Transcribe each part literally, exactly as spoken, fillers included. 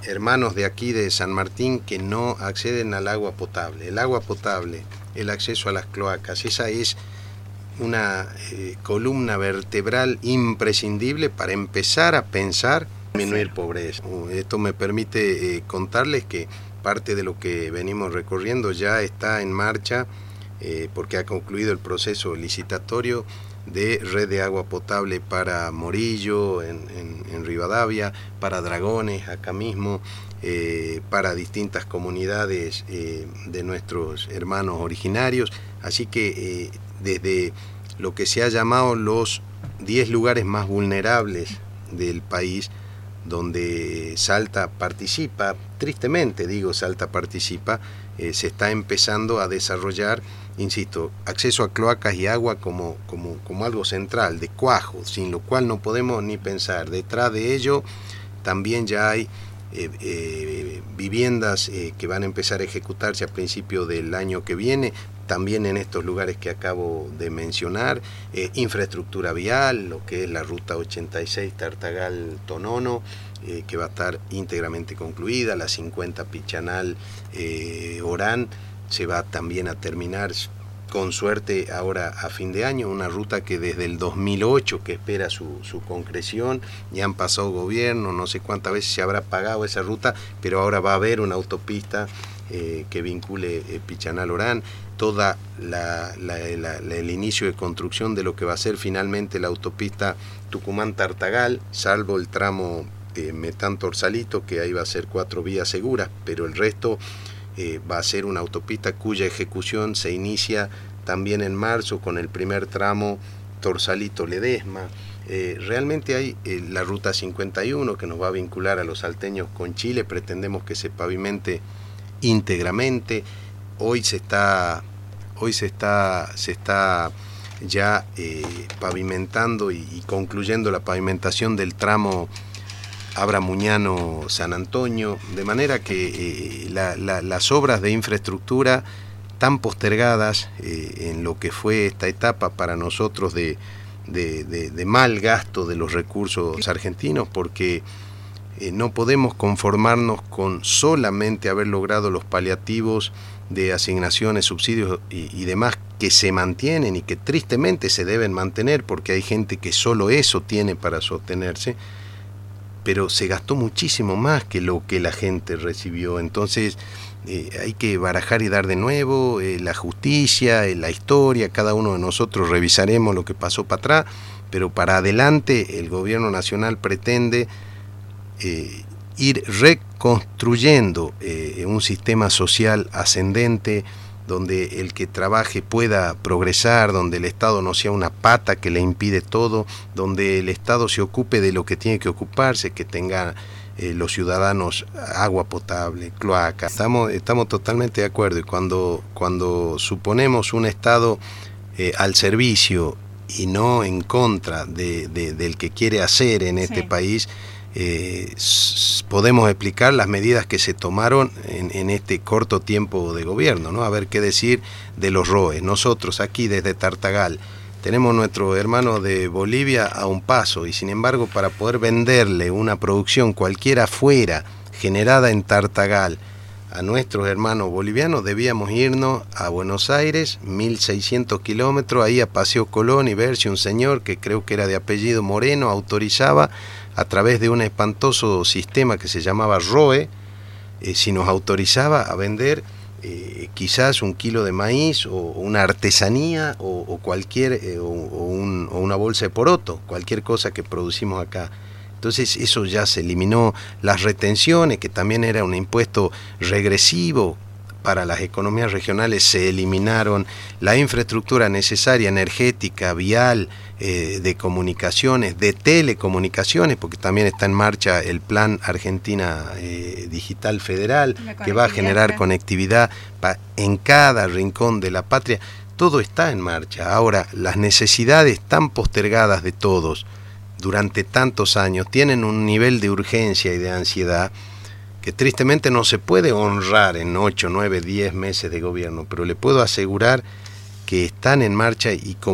hermanos de aquí de San Martín que no acceden al agua potable. El agua potable, el acceso a las cloacas, esa es una eh, columna vertebral imprescindible para empezar a pensar en disminuir pobreza. Esto me permite eh, contarles que parte de lo que venimos recorriendo ya está en marcha, eh, porque ha concluido el proceso licitatorio de red de agua potable para Morillo, en, en, en Rivadavia, para Dragones, acá mismo, eh, para distintas comunidades eh, de nuestros hermanos originarios. Así que eh, desde lo que se ha llamado los diez lugares más vulnerables del país, donde Salta participa, tristemente digo Salta participa, eh, se está empezando a desarrollar, insisto, acceso a cloacas y agua como, como, como algo central, de cuajo, sin lo cual no podemos ni pensar. Detrás de ello también ya hay eh, eh, viviendas eh, que van a empezar a ejecutarse a principios del año que viene, también en estos lugares que acabo de mencionar, eh, infraestructura vial, lo que es la ruta ochenta y seis Tartagal-Tonono, eh, que va a estar íntegramente concluida, la cincuenta Pichanal-Orán, eh, se va también a terminar con suerte ahora a fin de año, una ruta que desde el dos mil ocho que espera su, su concreción, ya han pasado gobierno, no sé cuántas veces se habrá pagado esa ruta, pero ahora va a haber una autopista eh, que vincule eh, Pichanal-Orán, toda la, la, la, la, el inicio de construcción de lo que va a ser finalmente la autopista Tucumán-Tartagal, salvo el tramo eh, Metán-Torsalito, que ahí va a ser cuatro vías seguras, pero el resto eh, va a ser una autopista cuya ejecución se inicia también en marzo con el primer tramo Torsalito-Ledesma. Eh, realmente hay eh, la ruta cincuenta y uno que nos va a vincular a los salteños con Chile, pretendemos que se pavimente íntegramente. Hoy se está, hoy se está, se está ya eh, pavimentando y, y concluyendo la pavimentación del tramo Abra-Muñano-San Antonio, de manera que eh, la, la, las obras de infraestructura tan postergadas eh, en lo que fue esta etapa para nosotros de, de, de, de mal gasto de los recursos argentinos, porque eh, no podemos conformarnos con solamente haber logrado los paliativos de asignaciones, subsidios y, y demás que se mantienen y que tristemente se deben mantener porque hay gente que solo eso tiene para sostenerse, pero se gastó muchísimo más que lo que la gente recibió. Entonces eh, hay que barajar y dar de nuevo, eh, la justicia, eh, la historia, cada uno de nosotros revisaremos lo que pasó para atrás, pero para adelante el gobierno nacional pretende eh, ir reconstruyendo eh, un sistema social ascendente, donde el que trabaje pueda progresar, donde el Estado no sea una pata que le impide todo, donde el Estado se ocupe de lo que tiene que ocuparse, que tenga eh, los ciudadanos agua potable, cloaca. Estamos, estamos totalmente de acuerdo, y cuando, cuando suponemos un Estado eh, al servicio y no en contra de, de, del que quiere hacer en este sí. país, Eh, podemos explicar las medidas que se tomaron en, en este corto tiempo de gobierno, ¿no? A ver qué decir de los R O E. Nosotros aquí desde Tartagal tenemos nuestro hermano de Bolivia a un paso, y sin embargo para poder venderle una producción cualquiera fuera generada en Tartagal a nuestros hermanos bolivianos debíamos irnos a Buenos Aires, mil seiscientos kilómetros, ahí a Paseo Colón, y ver si un señor que creo que era de apellido Moreno autorizaba a través de un espantoso sistema que se llamaba R O E, eh, si nos autorizaba a vender eh, quizás un kilo de maíz o una artesanía o, o cualquier eh, o, o, un, o una bolsa de poroto, cualquier cosa que producimos acá. Entonces eso ya se eliminó, las retenciones, que también era un impuesto regresivo para las economías regionales, se eliminaron, la infraestructura necesaria, energética, vial, eh, de comunicaciones, de telecomunicaciones, porque también está en marcha el Plan Argentina eh, Digital Federal, que va a generar ¿verdad? conectividad pa, en cada rincón de la patria. Todo está en marcha. Ahora, las necesidades tan postergadas de todos durante tantos años tienen un nivel de urgencia y de ansiedad que tristemente no se puede honrar en ocho, nueve, diez meses de gobierno, pero le puedo asegurar que están en marcha, y como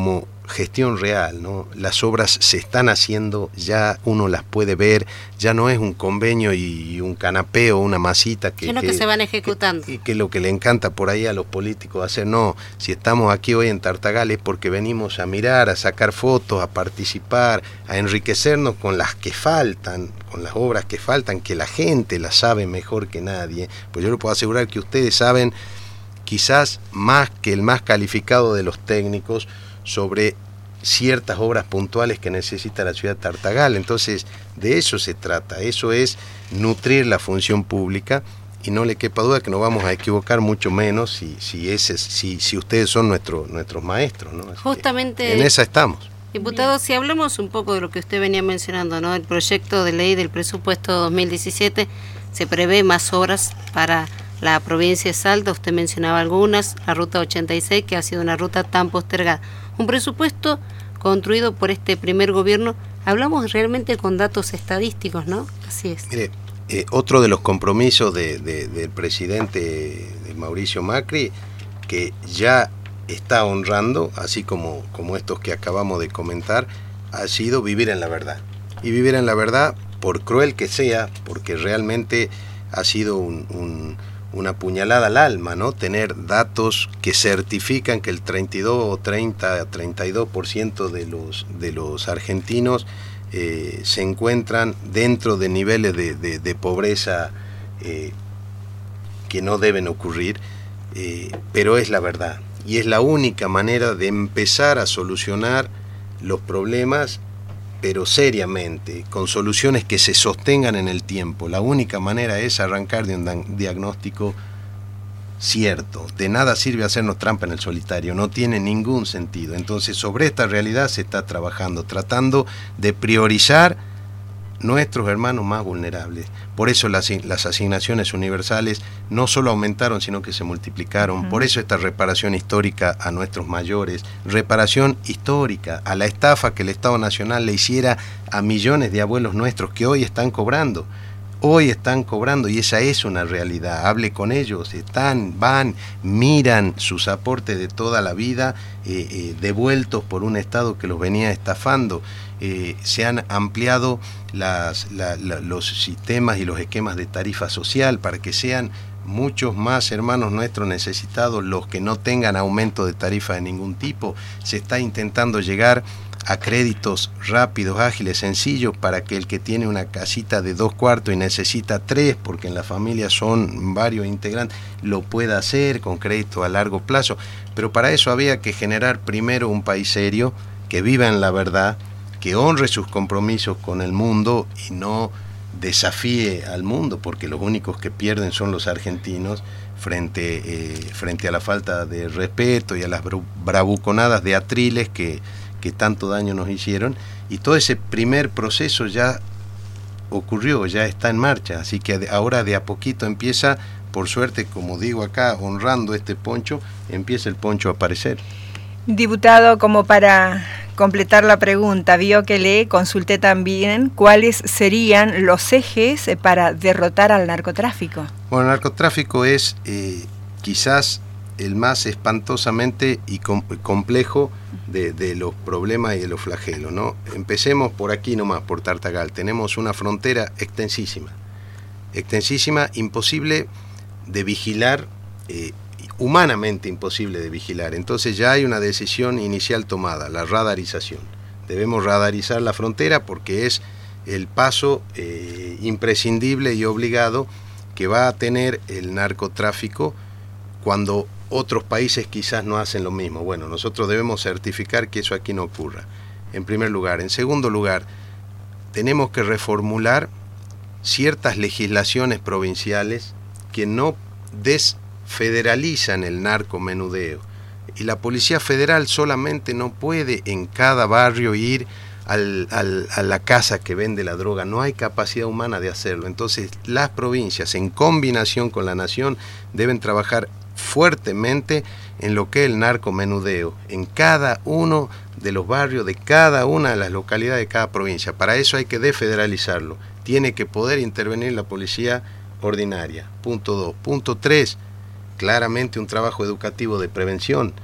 gestión real, ¿no? Las obras se están haciendo, ya uno las puede ver, ya no es un convenio y un canapé o una masita que, sino que, que se van ejecutando. Que, que lo que le encanta por ahí a los políticos hacer. No, si estamos aquí hoy en Tartagal es porque venimos a mirar, a sacar fotos, a participar, a enriquecernos con las que faltan, con las obras que faltan, que la gente las sabe mejor que nadie. Pues yo le puedo asegurar que ustedes saben quizás más que el más calificado de los técnicos sobre ciertas obras puntuales que necesita la ciudad de Tartagal. Entonces, de eso se trata, eso es nutrir la función pública, y no le quepa duda que nos vamos a equivocar mucho menos si, si, ese, si, si ustedes son nuestro, nuestros maestros, ¿no? Justamente en esa estamos. Diputado, si hablamos un poco de lo que usted venía mencionando, ¿no? El proyecto de ley del presupuesto dos mil diecisiete, se prevé más obras para la provincia de Salta, usted mencionaba algunas, la ruta ochenta y seis, que ha sido una ruta tan postergada. Un presupuesto construido por este primer gobierno, hablamos realmente con datos estadísticos, ¿no? Así es. Mire, eh, otro de los compromisos de, de, del presidente de Mauricio Macri, que ya está honrando, así como, como estos que acabamos de comentar, ha sido vivir en la verdad. Y vivir en la verdad, por cruel que sea, porque realmente ha sido un... un una puñalada al alma, ¿no? Tener datos que certifican que el treinta y dos o treinta, treinta y dos por ciento de los, de los argentinos eh, se encuentran dentro de niveles de, de, de pobreza eh, que no deben ocurrir, eh, pero es la verdad. Y es la única manera de empezar a solucionar los problemas, pero seriamente, con soluciones que se sostengan en el tiempo. La única manera es arrancar de un diagnóstico cierto. De nada sirve hacernos trampa en el solitario, no tiene ningún sentido. Entonces, sobre esta realidad se está trabajando, tratando de priorizar nuestros hermanos más vulnerables. Por eso las, las asignaciones universales no solo aumentaron, sino que se multiplicaron. Uh-huh. Por eso esta reparación histórica a nuestros mayores, reparación histórica a la estafa que el Estado Nacional le hiciera a millones de abuelos nuestros que hoy están cobrando. Hoy están cobrando, y esa es una realidad. Hable con ellos, están, van, miran sus aportes de toda la vida eh, eh, devueltos por un Estado que los venía estafando. Eh, se han ampliado las, la, la, los sistemas y los esquemas de tarifa social para que sean muchos más hermanos nuestros necesitados los que no tengan aumento de tarifa de ningún tipo. Se está intentando llegar a créditos rápidos, ágiles, sencillos, para que el que tiene una casita de dos cuartos y necesita tres, porque en la familia son varios integrantes, lo pueda hacer con crédito a largo plazo. Pero para eso había que generar primero un país serio, que viva en la verdad, que honre sus compromisos con el mundo y no desafíe al mundo, porque los únicos que pierden son los argentinos frente, eh, frente a la falta de respeto y a las bravuconadas de atriles que que tanto daño nos hicieron. Y todo ese primer proceso ya ocurrió, ya está en marcha, así que ahora de a poquito empieza, por suerte, como digo acá, honrando este poncho, empieza el poncho a aparecer. Diputado, como para completar la pregunta, vio que le consulté también cuáles serían los ejes para derrotar al narcotráfico. Bueno, el narcotráfico es eh, quizás el más espantosamente y com complejo de, de los problemas y de los flagelos, ¿no? Empecemos por aquí nomás, por Tartagal. Tenemos una frontera extensísima, extensísima, imposible de vigilar, eh, humanamente imposible de vigilar. Entonces ya hay una decisión inicial tomada, la radarización. Debemos radarizar la frontera porque es el paso eh, imprescindible y obligado que va a tener el narcotráfico cuando otros países quizás no hacen lo mismo. Bueno, nosotros debemos certificar que eso aquí no ocurra, en primer lugar. En segundo lugar, tenemos que reformular ciertas legislaciones provinciales que no desfederalizan el narcomenudeo. Y la Policía Federal solamente no puede en cada barrio ir al, al, a la casa que vende la droga. No hay capacidad humana de hacerlo. Entonces, las provincias, en combinación con la nación, deben trabajar fuertemente en lo que es el narcomenudeo, en cada uno de los barrios, de cada una de las localidades de cada provincia. Para eso hay que desfederalizarlo. Tiene que poder intervenir la policía ordinaria. Punto dos. Punto tres, claramente un trabajo educativo de prevención,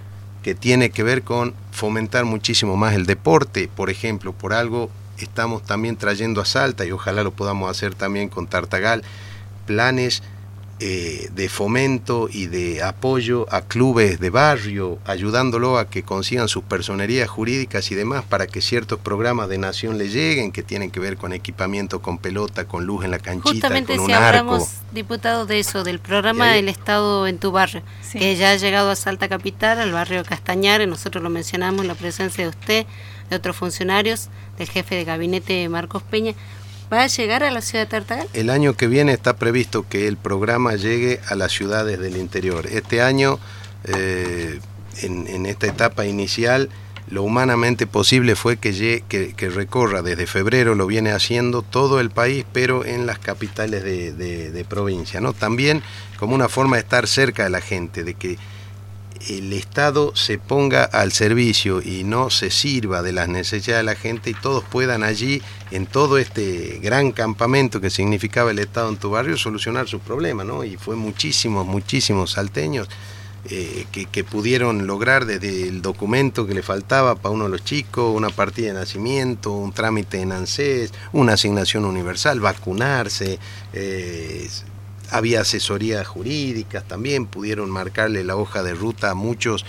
que tiene que ver con fomentar muchísimo más el deporte. Por ejemplo, por algo estamos también trayendo a Salta, y ojalá lo podamos hacer también con Tartagal, planes eh, de fomento y de apoyo a clubes de barrio, ayudándolo a que consigan sus personerías jurídicas y demás para que ciertos programas de nación le lleguen, que tienen que ver con equipamiento, con pelota, con luz en la canchita, justamente con un si arco. hablamos, diputado, de eso, del programa ahí, El Estado en tu barrio, sí, que ya ha llegado a Salta Capital, al barrio Castañares, nosotros lo mencionamos en la presencia de usted, de otros funcionarios, del jefe de gabinete Marcos Peña. ¿Va a llegar a la ciudad de Tartagal? El año que viene está previsto que el programa llegue a las ciudades del interior. Este año, eh, en, en esta etapa inicial, lo humanamente posible fue que, llegue, que, que recorra desde febrero, lo viene haciendo todo el país, pero en las capitales de, de, de provincia, ¿no? También como una forma de estar cerca de la gente, de que el Estado se ponga al servicio y no se sirva de las necesidades de la gente y todos puedan allí, en todo este gran campamento que significaba el Estado en tu barrio, solucionar sus problemas, ¿no? Y fue muchísimos, muchísimos salteños eh, que, que pudieron lograr desde el documento que le faltaba para uno de los chicos, una partida de nacimiento, un trámite en ANSES, una asignación universal, vacunarse, eh, había asesorías jurídicas también, pudieron marcarle la hoja de ruta a muchos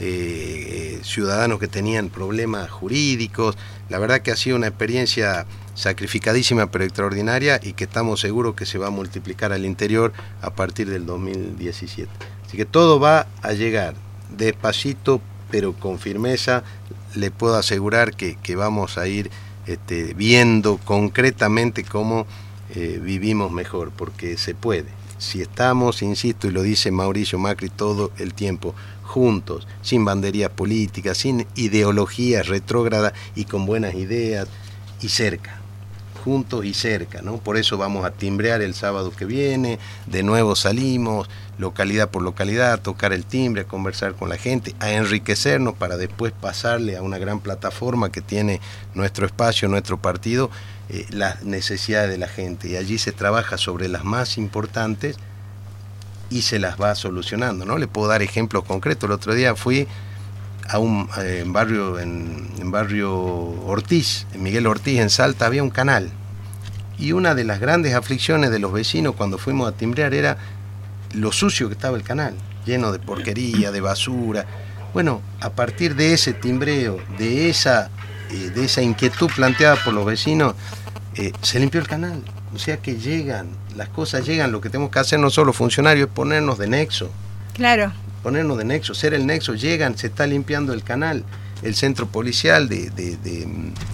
eh, ciudadanos que tenían problemas jurídicos. La verdad que ha sido una experiencia sacrificadísima pero extraordinaria y que estamos seguros que se va a multiplicar al interior a partir del dos mil diecisiete. Así que todo va a llegar despacito pero con firmeza. Le puedo asegurar que, que vamos a ir este, viendo concretamente cómo Eh, vivimos mejor, porque se puede. Si estamos, insisto, y lo dice Mauricio Macri todo el tiempo, juntos, sin banderías políticas, sin ideologías retrógradas y con buenas ideas, y cerca, juntos y cerca, ¿no? Por eso vamos a timbrear el sábado que viene, de nuevo salimos, localidad por localidad, a tocar el timbre, a conversar con la gente, a enriquecernos para después pasarle a una gran plataforma que tiene nuestro espacio, nuestro partido, eh, las necesidades de la gente. Y allí se trabaja sobre las más importantes y se las va solucionando, ¿no? Le puedo dar ejemplos concretos. El otro día fui a un eh, barrio, en, en barrio Ortiz, en Miguel Ortiz, en Salta, había un canal. Y una de las grandes aflicciones de los vecinos cuando fuimos a timbrear era lo sucio que estaba el canal, lleno de porquería, de basura. Bueno, a partir de ese timbreo, de esa, eh, de esa inquietud planteada por los vecinos, eh, se limpió el canal. O sea que llegan, las cosas llegan, lo que tenemos que hacer nosotros los funcionarios es ponernos de nexo. Claro. Ponernos de nexo, ser el nexo, llegan, se está limpiando el canal. El centro policial de, de, de,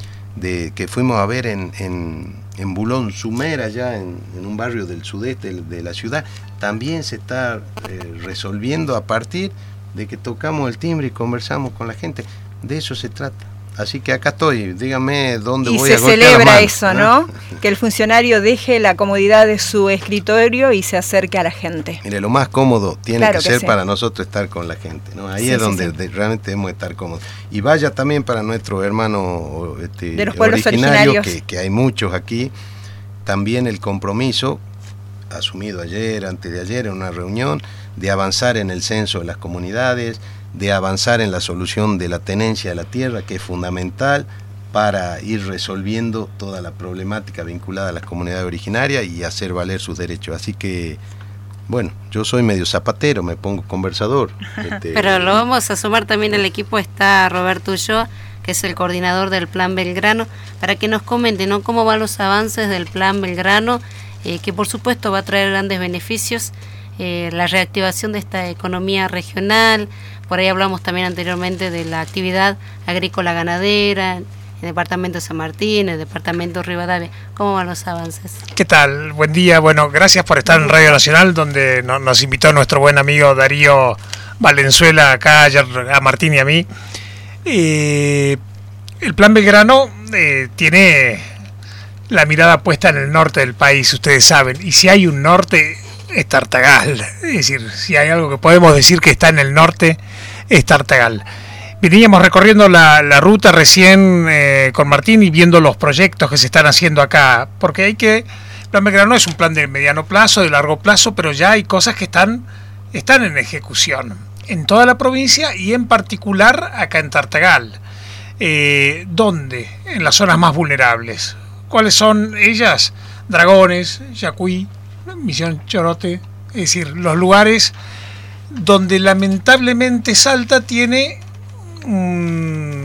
de que fuimos a ver en, en, en Bulón Sumer, allá en, en un barrio del sudeste de la ciudad, también se está eh, resolviendo a partir de que tocamos el timbre y conversamos con la gente. De eso se trata. Así que acá estoy, dígame dónde voy a golpear la mano. Y se celebra eso, ¿no? Que el funcionario deje la comodidad de su escritorio y se acerque a la gente. Mire, lo más cómodo tiene claro que, que ser sí. Para nosotros estar con la gente, ¿no? Ahí sí, es sí, donde sí. realmente debemos estar cómodos. Y vaya también para nuestros hermanos este, de los pueblos originarios, originarios. Que, que hay muchos aquí, también el compromiso asumido ayer, antes de ayer, en una reunión, de avanzar en el censo de las comunidades, de avanzar en la solución de la tenencia de la tierra, que es fundamental para ir resolviendo toda la problemática vinculada a las comunidades originarias y hacer valer sus derechos. Así que, bueno, yo soy medio zapatero, me pongo conversador. Este, Pero lo vamos a sumar también al equipo, está Roberto Ulloa, que es el coordinador del Plan Belgrano, para que nos comente, ¿no?, cómo van los avances del Plan Belgrano, eh, que por supuesto va a traer grandes beneficios, eh, la reactivación de esta economía regional. Por ahí hablamos también anteriormente de la actividad agrícola ganadera, el departamento de San Martín, el departamento de Rivadavia. ¿Cómo van los avances? ¿Qué tal? Buen día. Bueno, gracias por estar en Radio Nacional, donde no, nos invitó nuestro buen amigo Darío Valenzuela acá, ayer a Martín y a mí. Eh, el Plan Belgrano eh, tiene la mirada puesta en el norte del país, ustedes saben, y si hay un norte es Tartagal, es decir, si hay algo que podemos decir que está en el norte es Tartagal. Veníamos recorriendo la, la ruta recién eh, con Martín y viendo los proyectos que se están haciendo acá, porque hay que, el Plan Belgrano es un plan de mediano plazo, de largo plazo, pero ya hay cosas que están, están en ejecución. en toda la provincia y en particular acá en Tartagal. Eh, ¿Dónde? En las zonas más vulnerables. ¿Cuáles son ellas? Dragones, Yacuí, Misión Chorote, es decir, los lugares donde lamentablemente Salta tiene mmm,